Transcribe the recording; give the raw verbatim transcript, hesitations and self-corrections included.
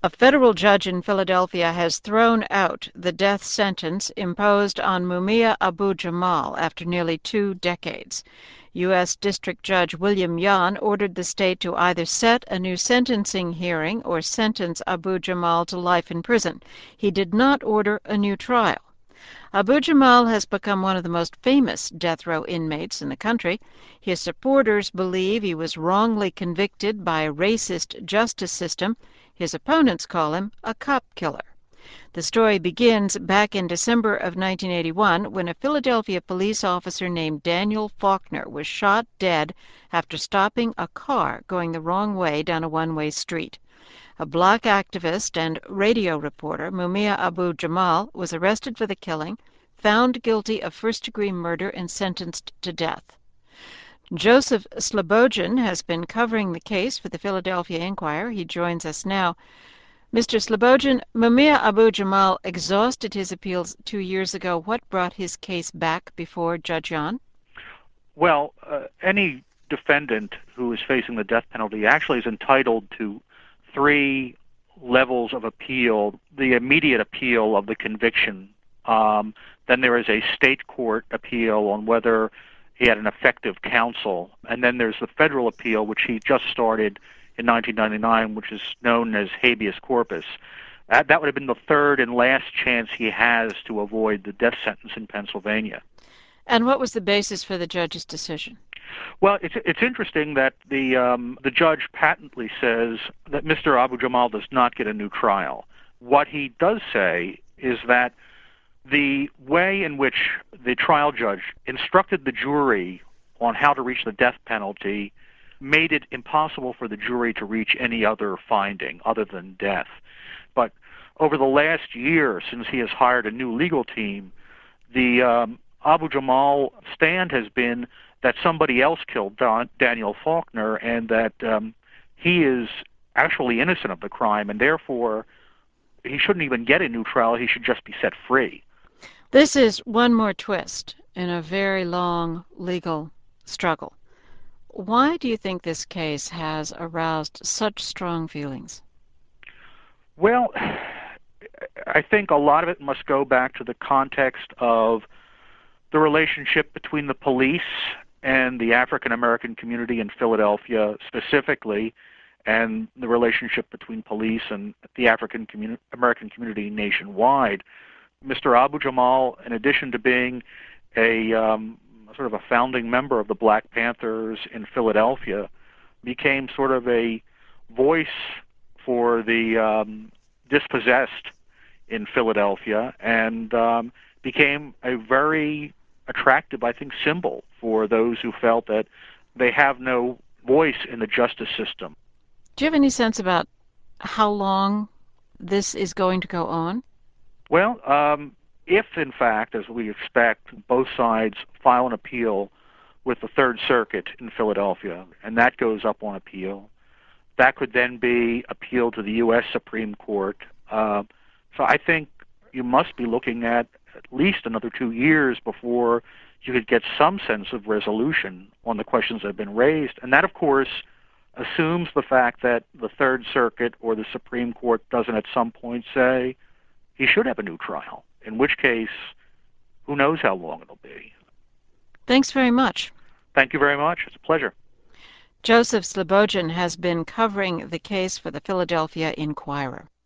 A federal judge in Philadelphia has thrown out the death sentence imposed on Mumia Abu-Jamal after nearly two decades. U S. District Judge William Yan ordered the state to either set a new sentencing hearing or sentence Abu-Jamal to life in prison. He did not order a new trial. Abu-Jamal has become one of the most famous death row inmates in the country. His supporters believe he was wrongly convicted by a racist justice system. His opponents call him a cop killer. The story begins back in December of nineteen eighty-one when a Philadelphia police officer named Daniel Faulkner was shot dead after stopping a car going the wrong way down a one-way street. A black activist and radio reporter, Mumia Abu-Jamal, was arrested for the killing, found guilty of first-degree murder, and sentenced to death. Joseph Slobodin has been covering the case for the Philadelphia Inquirer. He joins us now. Mister Slobodin, Mumia Abu-Jamal exhausted his appeals two years ago. What brought his case back before Judge Yan? Well, uh, any defendant who is facing the death penalty actually is entitled to three levels of appeal. The immediate appeal of the conviction. Um, then there is a state court appeal on whether he had an effective counsel. And then there's the federal appeal, which he just started in nineteen ninety-nine, which is known as habeas corpus. That, that would have been the third and last chance he has to avoid the death sentence in Pennsylvania. And what was the basis for the judge's decision? Well, it's it's interesting that the um, the judge patently says that Mister Abu-Jamal does not get a new trial. What he does say is that the way in which the trial judge instructed the jury on how to reach the death penalty made it impossible for the jury to reach any other finding other than death. But over the last year, since he has hired a new legal team, the um, Abu-Jamal stand has been that somebody else killed Don, Daniel Faulkner, and that um, he is actually innocent of the crime, and therefore he shouldn't even get a new trial. He should just be set free. This is one more twist in a very long legal struggle. Why do you think this case has aroused such strong feelings? Well, I think a lot of it must go back to the context of the relationship between the police and the African-American community in Philadelphia specifically, and the relationship between police and the African-American community nationwide. Mister Abu-Jamal, in addition to being a um, sort of a founding member of the Black Panthers in Philadelphia, became sort of a voice for the um, dispossessed in Philadelphia, and um, became a very attractive, I think, symbol for those who felt that they have no voice in the justice system. Do you have any sense about how long this is going to go on? Well, um, if, in fact, as we expect, both sides file an appeal with the Third Circuit in Philadelphia, and that goes up on appeal, that could then be appealed to the U S Supreme Court. Uh, so I think you must be looking at at least another two years before you could get some sense of resolution on the questions that have been raised. And that, of course, assumes the fact that the Third Circuit or the Supreme Court doesn't at some point say he should have a new trial, in which case, who knows how long it'll be. Thanks very much. Thank you very much. It's a pleasure. Joseph Slobodin has been covering the case for the Philadelphia Inquirer.